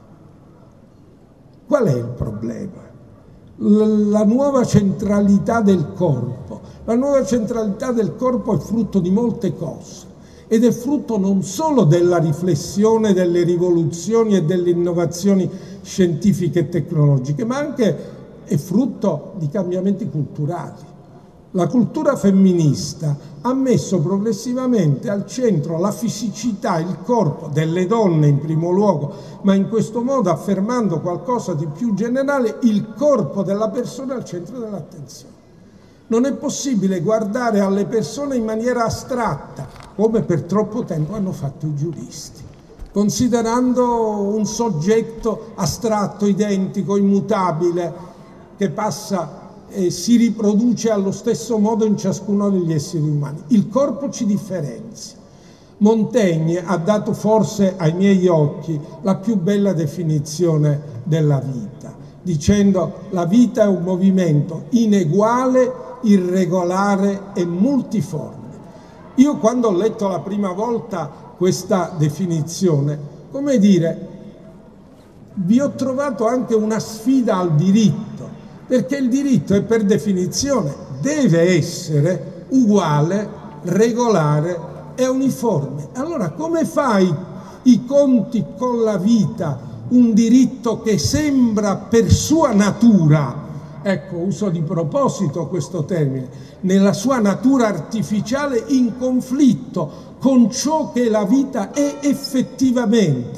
qual è il problema? La nuova centralità del corpo. La nuova centralità del corpo è frutto di molte cose ed è frutto non solo della riflessione, delle rivoluzioni e delle innovazioni scientifiche e tecnologiche, ma anche è frutto di cambiamenti culturali. La cultura femminista ha messo progressivamente al centro la fisicità, il corpo delle donne in primo luogo, ma in questo modo affermando qualcosa di più generale, il corpo della persona al centro dell'attenzione. Non è possibile guardare alle persone in maniera astratta, come per troppo tempo hanno fatto i giuristi, considerando un soggetto astratto, identico, immutabile, che passa e si riproduce allo stesso modo in ciascuno degli esseri umani. Il corpo ci differenzia. Montaigne ha dato forse ai miei occhi la più bella definizione della vita, dicendo: la vita è un movimento ineguale, irregolare e multiforme. Io quando ho letto la prima volta questa definizione, come dire, vi ho trovato anche una sfida al diritto, perché il diritto è per definizione, deve essere uguale, regolare e uniforme. Allora come fai i conti con la vita, un diritto che sembra per sua natura, ecco, uso di proposito questo termine, nella sua natura artificiale in conflitto con ciò che la vita è effettivamente?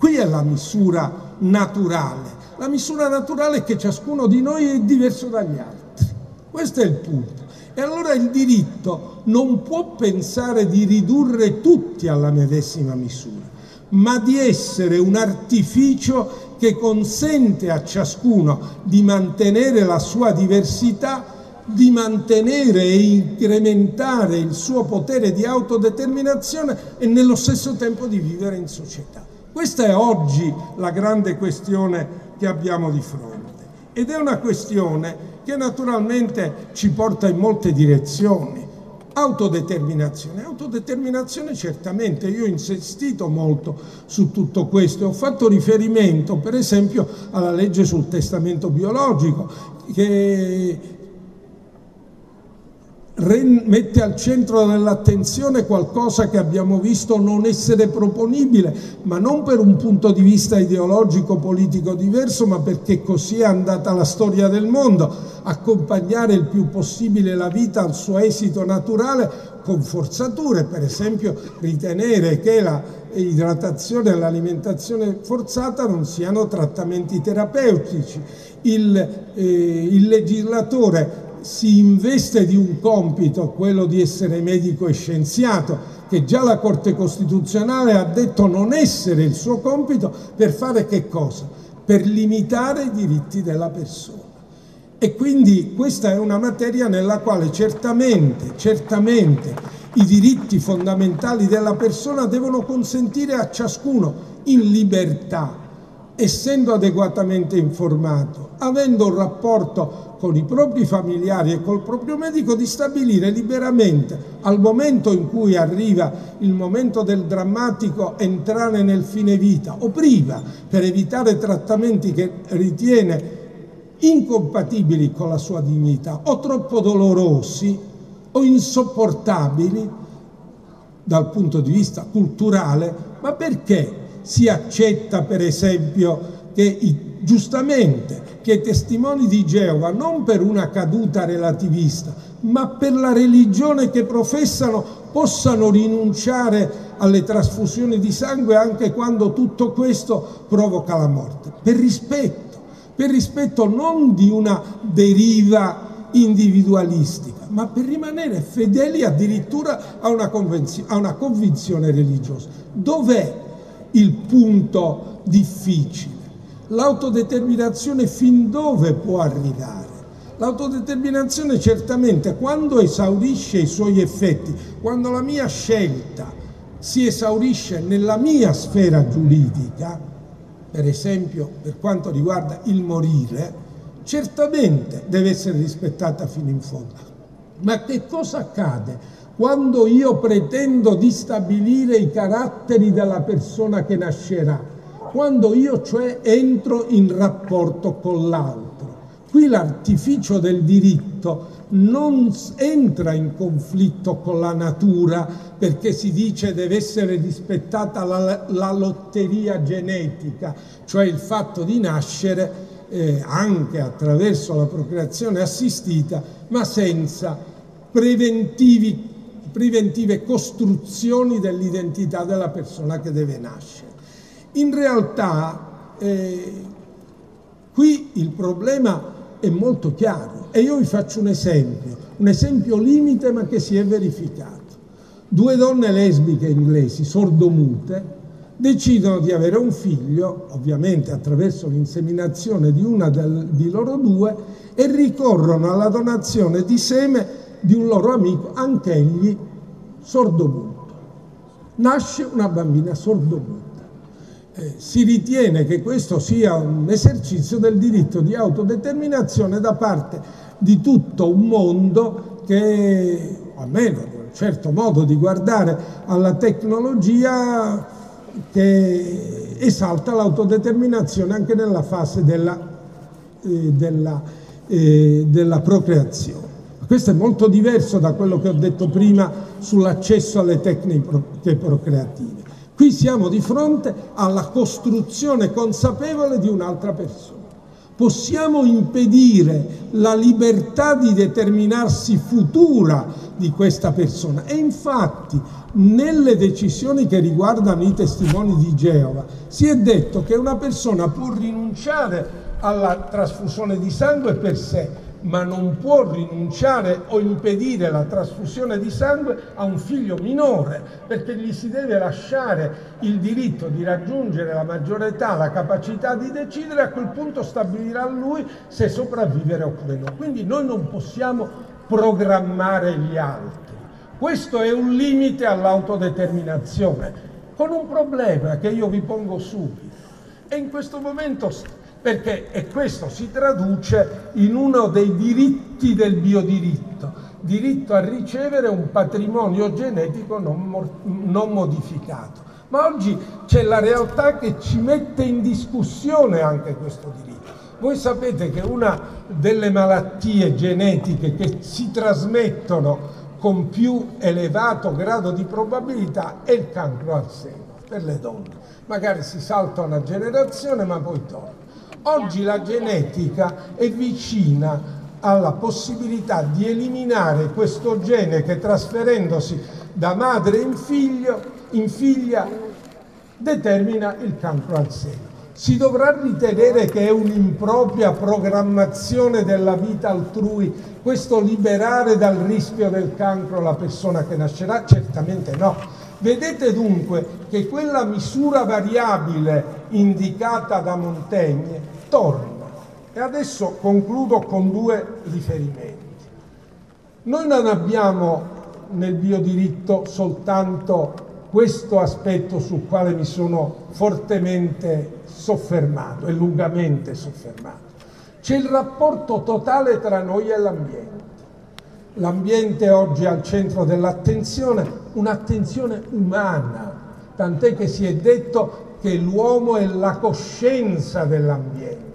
Qui è la misura naturale. La misura naturale è che ciascuno di noi è diverso dagli altri. Questo è il punto. E allora il diritto non può pensare di ridurre tutti alla medesima misura, ma di essere un artificio che consente a ciascuno di mantenere la sua diversità, di mantenere e incrementare il suo potere di autodeterminazione e nello stesso tempo di vivere in società. Questa è oggi la grande questione che abbiamo di fronte, ed è una questione che naturalmente ci porta in molte direzioni. Autodeterminazione certamente, io ho insistito molto su tutto questo, ho fatto riferimento per esempio alla legge sul testamento biologico, che mette al centro dell'attenzione qualcosa che abbiamo visto non essere proponibile, ma non per un punto di vista ideologico politico diverso, ma perché così è andata la storia del mondo: accompagnare il più possibile la vita al suo esito naturale con forzature, per esempio ritenere che la idratazione e l'alimentazione forzata non siano trattamenti terapeutici. Il legislatore si investe di un compito, quello di essere medico e scienziato, che già la Corte Costituzionale ha detto non essere il suo compito, per fare che cosa? Per limitare i diritti della persona. E quindi questa è una materia nella quale certamente i diritti fondamentali della persona devono consentire a ciascuno, in libertà, essendo adeguatamente informato, avendo un rapporto con i propri familiari e col proprio medico, di stabilire liberamente, al momento in cui arriva il momento del drammatico entrare nel fine vita, o prima, per evitare trattamenti che ritiene incompatibili con la sua dignità, o troppo dolorosi o insopportabili dal punto di vista culturale. Ma perché si accetta, per esempio, giustamente che i testimoni di Geova, non per una caduta relativista, ma per la religione che professano, possano rinunciare alle trasfusioni di sangue anche quando tutto questo provoca la morte? Per rispetto non di una deriva individualistica, ma per rimanere fedeli addirittura a una convinzione religiosa. Dov'è il punto difficile? L'autodeterminazione fin dove può arrivare? L'autodeterminazione certamente, quando esaurisce i suoi effetti, quando la mia scelta si esaurisce nella mia sfera giuridica, per esempio per quanto riguarda il morire, certamente deve essere rispettata fino in fondo. Ma che cosa accade quando io pretendo di stabilire i caratteri della persona che nascerà? Quando io cioè entro in rapporto con l'altro. Qui l'artificio del diritto non entra in conflitto con la natura, perché si dice deve essere rispettata la lotteria genetica, cioè il fatto di nascere anche attraverso la procreazione assistita, ma senza preventive costruzioni dell'identità della persona che deve nascere. In realtà qui il problema è molto chiaro e io vi faccio un esempio limite ma che si è verificato. 2 donne lesbiche inglesi, sordomute, decidono di avere un figlio, ovviamente attraverso l'inseminazione di una di loro 2, e ricorrono alla donazione di seme di un loro amico, anch'egli sordomuto. Nasce una bambina sordomuta. Si ritiene che questo sia un esercizio del diritto di autodeterminazione da parte di tutto un mondo che, o almeno un certo modo di guardare alla tecnologia, che esalta l'autodeterminazione anche nella fase della procreazione. Questo è molto diverso da quello che ho detto prima sull'accesso alle tecniche procreative. Qui siamo di fronte alla costruzione consapevole di un'altra persona. Possiamo impedire la libertà di determinarsi futura di questa persona. E infatti nelle decisioni che riguardano i testimoni di Geova si è detto che una persona può rinunciare alla trasfusione di sangue per sé, ma non può rinunciare o impedire la trasfusione di sangue a un figlio minore, perché gli si deve lasciare il diritto di raggiungere la maggiore età, la capacità di decidere, a quel punto stabilirà lui se sopravvivere oppure no. Quindi noi non possiamo programmare gli altri. Questo è un limite all'autodeterminazione, con un problema che io vi pongo subito. E in questo momento, perché e questo si traduce in uno dei diritti del biodiritto, diritto a ricevere un patrimonio genetico non modificato. Ma oggi c'è la realtà che ci mette in discussione anche questo diritto. Voi sapete che una delle malattie genetiche che si trasmettono con più elevato grado di probabilità è il cancro al seno per le donne. Magari si salta una generazione ma poi torna. Oggi la genetica è vicina alla possibilità di eliminare questo gene che, trasferendosi da madre in figlia determina il cancro al seno. Si dovrà ritenere che è un'impropria programmazione della vita altrui questo liberare dal rischio del cancro la persona che nascerà? Certamente no. Vedete dunque che quella misura variabile indicata da Montaigne torna. E adesso concludo con due riferimenti. Noi non abbiamo nel biodiritto soltanto questo aspetto sul quale mi sono fortemente soffermato e lungamente soffermato. C'è il rapporto totale tra noi e l'ambiente. L'ambiente oggi è al centro dell'attenzione, un'attenzione umana, tant'è che si è detto che l'uomo è la coscienza dell'ambiente,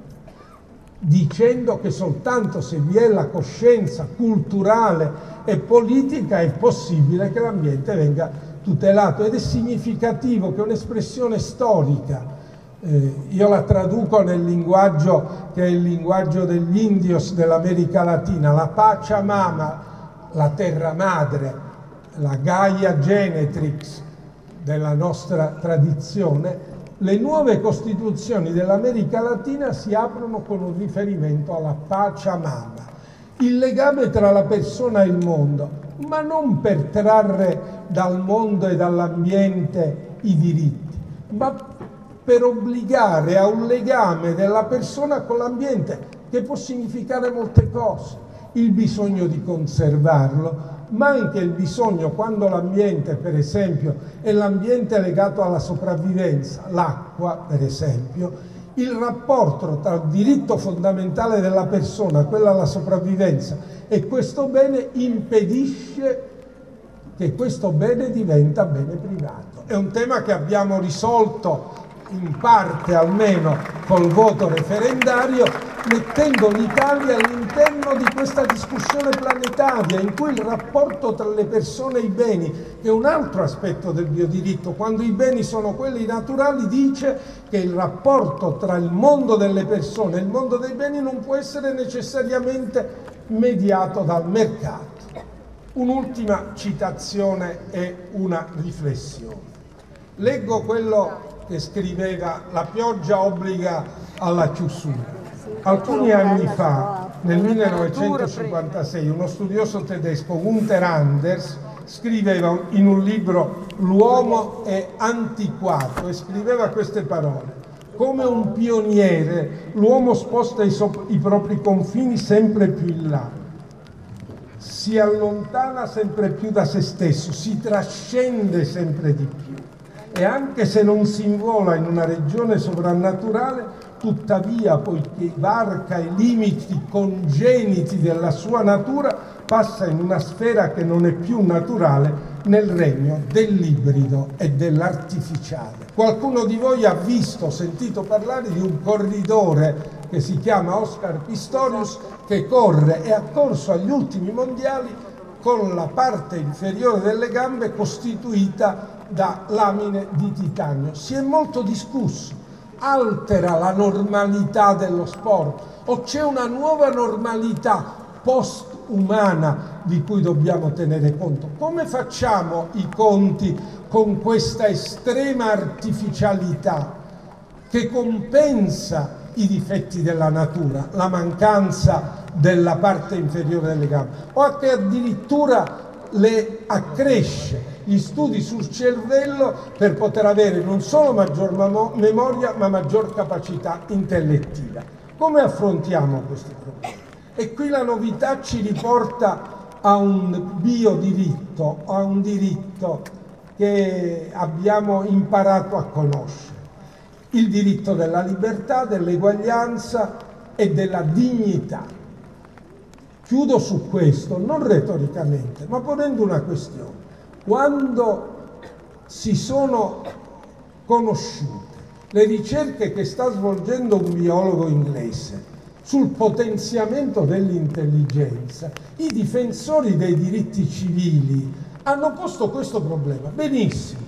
dicendo che soltanto se vi è la coscienza culturale e politica è possibile che l'ambiente venga tutelato. Ed è significativo che un'espressione storica, io la traduco nel linguaggio che è il linguaggio degli indios dell'America Latina, la Pachamama, la terra madre, la Gaia Genetrix della nostra tradizione. Le nuove costituzioni dell'America Latina si aprono con un riferimento alla Pachamama, il legame tra la persona e il mondo, ma non per trarre dal mondo e dall'ambiente i diritti, ma per obbligare a un legame della persona con l'ambiente che può significare molte cose, il bisogno di conservarlo, ma anche il bisogno, quando l'ambiente per esempio è l'ambiente legato alla sopravvivenza, l'acqua per esempio, il rapporto tra il diritto fondamentale della persona, quello alla sopravvivenza, e questo bene impedisce che questo bene diventa bene privato. È un tema che abbiamo risolto in parte almeno col voto referendario, mettendo l'Italia all'interno di questa discussione planetaria in cui il rapporto tra le persone e i beni, che è un altro aspetto del biodiritto, quando i beni sono quelli naturali, dice che il rapporto tra il mondo delle persone e il mondo dei beni non può essere necessariamente mediato dal mercato. Un'ultima citazione e una riflessione. Leggo quello che scriveva La pioggia obbliga alla chiusura. Alcuni anni fa, nel 1956, uno studioso tedesco, Gunther Anders, scriveva in un libro L'uomo è antiquato e scriveva queste parole: come un pioniere, l'uomo sposta i propri confini sempre più in là, si allontana sempre più da se stesso, si trascende sempre di più. E anche se non si invola in una regione sovrannaturale, tuttavia, poiché varca i limiti congeniti della sua natura, passa in una sfera che non è più naturale, nel regno dell'ibrido e dell'artificiale. Qualcuno di voi ha visto, sentito parlare di un corridore che si chiama Oscar Pistorius, che corre e ha corso agli ultimi mondiali con la parte inferiore delle gambe costituita da lamine di titanio. Si è molto discusso: altera la normalità dello sport o c'è una nuova normalità post-umana di cui dobbiamo tenere conto. Come facciamo i conti con questa estrema artificialità che compensa i difetti della natura, la mancanza della parte inferiore delle gambe, o che addirittura le accresce? Gli studi sul cervello per poter avere non solo maggior memoria ma maggior capacità intellettiva. Come affrontiamo questi problemi? E qui la novità ci riporta a un biodiritto, a un diritto che abbiamo imparato a conoscere: il diritto della libertà, dell'eguaglianza e della dignità. Chiudo su questo, non retoricamente, ma ponendo una questione. Quando si sono conosciute le ricerche che sta svolgendo un biologo inglese sul potenziamento dell'intelligenza, i difensori dei diritti civili hanno posto questo problema. Benissimo,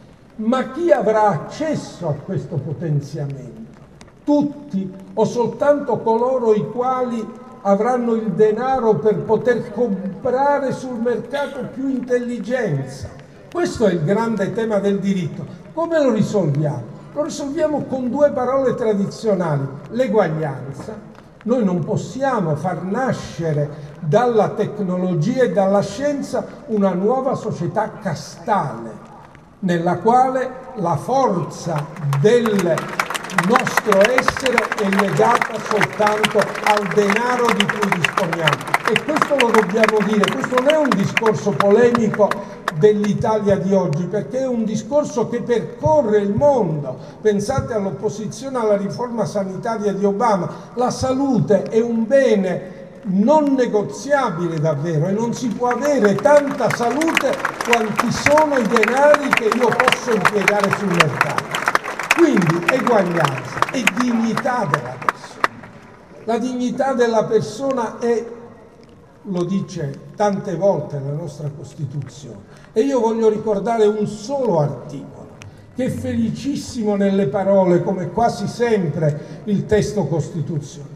ma chi avrà accesso a questo potenziamento? Tutti o soltanto coloro i quali avranno il denaro per poter comprare sul mercato più intelligenza? Questo è il grande tema del diritto. Come lo risolviamo? Lo risolviamo con due parole tradizionali: l'eguaglianza. Noi non possiamo far nascere dalla tecnologia e dalla scienza una nuova società castale, nella quale la forza del nostro essere è legata soltanto al denaro di cui disponiamo. E questo lo dobbiamo dire. Questo non è un discorso polemico dell'Italia di oggi, perché è un discorso che percorre il mondo. Pensate all'opposizione alla riforma sanitaria di Obama. La salute è un bene non negoziabile davvero, e non si può avere tanta salute quanti sono i denari che io posso impiegare sul mercato. Quindi eguaglianza e dignità della persona. La dignità della persona è, lo dice tante volte la nostra Costituzione, e io voglio ricordare un solo articolo che è felicissimo nelle parole, come quasi sempre il testo costituzionale,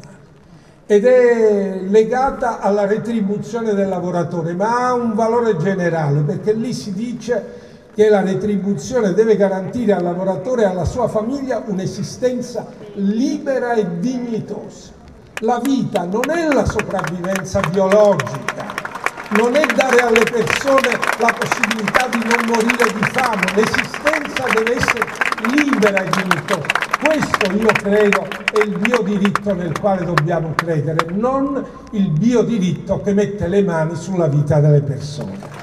ed è legata alla retribuzione del lavoratore, ma ha un valore generale, perché lì si dice che la retribuzione deve garantire al lavoratore e alla sua famiglia un'esistenza libera e dignitosa. La vita non è la sopravvivenza biologica, non è dare alle persone la possibilità di non morire di fame, l'esistenza deve essere libera e dignitosa. Questo, io credo, è il biodiritto nel quale dobbiamo credere, non il biodiritto che mette le mani sulla vita delle persone.